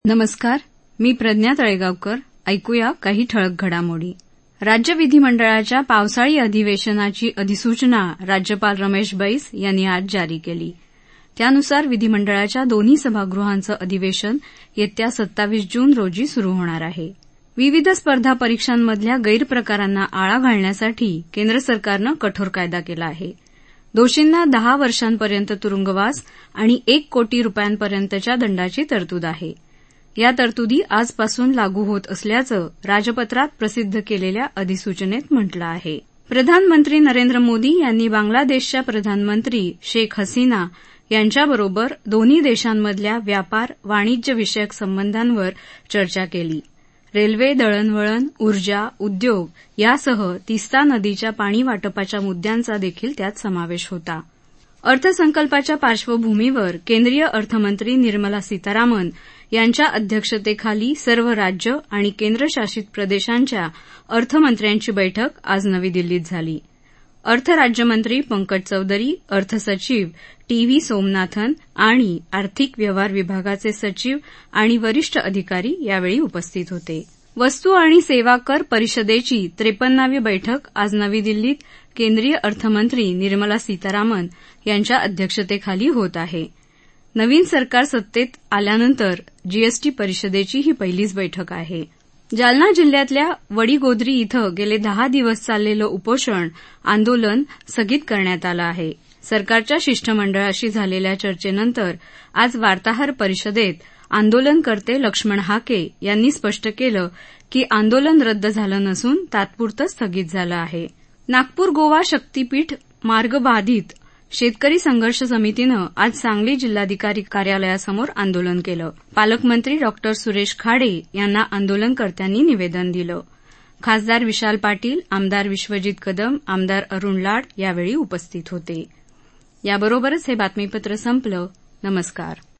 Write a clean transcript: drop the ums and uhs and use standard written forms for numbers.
नमस्कार, मी प्रज्ञा तळेगावकर. ऐकूया काही ठळक घडामोडी. राज्य विधिमंडळाच्या पावसाळी अधिवेशनाची अधिसूचना राज्यपाल रमेश बैस यांनी आज जारी केली. त्यानुसार विधिमंडळाच्या दोन्ही सभागृहांचं अधिवेशन येत्या 27 जून रोजी सुरू होणार आहे. विविध स्पर्धा परीक्षांमधल्या गैरप्रकारांना आळा घालण्यासाठी केंद्र सरकारनं कठोर कायदा केला आहे. दोषींना 10 वर्षांपर्यंत तुरुंगवास आणि 1 कोटी रुपयांपर्यंतच्या दंडाची तरतूद आहे. या तरतुदी आजपासून लागू होत असल्याचं राजपत्रात प्रसिद्ध केलेल्या अधिसूचनेत म्हटलं आहे. प्रधानमंत्री नरेंद्र मोदी यांनी बांगलादेशच्या प्रधानमंत्री शेख हसीना यांच्याबरोबर दोन्ही देशांमधल्या व्यापार वाणिज्य विषयक संबंधांवर चर्चा केली. रेल्वे, दळणवळण, ऊर्जा, उद्योग यासह तीस्ता नदीच्या पाणी वाटपाच्या मुद्द्यांचा देखील त्यात समावेश होता. अर्थसंकल्पाच्या पार्श्वभूमीवर केंद्रीय अर्थमंत्री निर्मला सीतारामन यांच्या अध्यक्षतेखाली सर्व राज्य आणि केंद्रशासित प्रदेशांच्या अर्थमंत्र्यांची बैठक आज नवी दिल्लीत झाली. अर्थ राज्यमंत्री पंकज चौधरी, अर्थसचिव टी.व्ही. सोमनाथन आणि आर्थिक व्यवहार विभागाचे सचिव आणि वरिष्ठ अधिकारी यावेळी उपस्थित होते. वस्तू आणि सेवा कर परिषदेची 53वी बैठक आज नवी दिल्लीत केंद्रीय अर्थमंत्री निर्मला सीतारामन यांच्या अध्यक्षतेखाली होत आहे. नवीन सरकार सत्तेत आल्यानंतर जीएसटी परिषदेची ही पहिलीच बैठक आहे. जालना जिल्ह्यातल्या वडीगोद्री इथं गेले 10 दिवस चाललेलं उपोषण आंदोलन स्थगित करण्यात आलं आहे. सरकारच्या शिष्टमंडळाशी झालेल्या चर्चेनंतर आज वार्ताहर परिषदेत आंदोलनकर्ते लक्ष्मण हाके यांनी स्पष्ट केलं की आंदोलन रद्द झालं नसून तात्पुरतं स्थगित झालं आहे. नागपूर गोवा शक्तीपीठ मार्ग बाधित शेतकरी संघर्ष समितीनं आज सांगली जिल्हाधिकारी कार्यालयासमोर आंदोलन केलं. पालकमंत्री डॉ. सुरेश खाडे यांना आंदोलनकर्त्यांनी निवेदन दिलं. खासदार विशाल पाटील, आमदार विश्वजित कदम, आमदार अरुण लाड यावेळी उपस्थित होते. याबरोबरच हे बातमीपत्र संपलं. नमस्कार.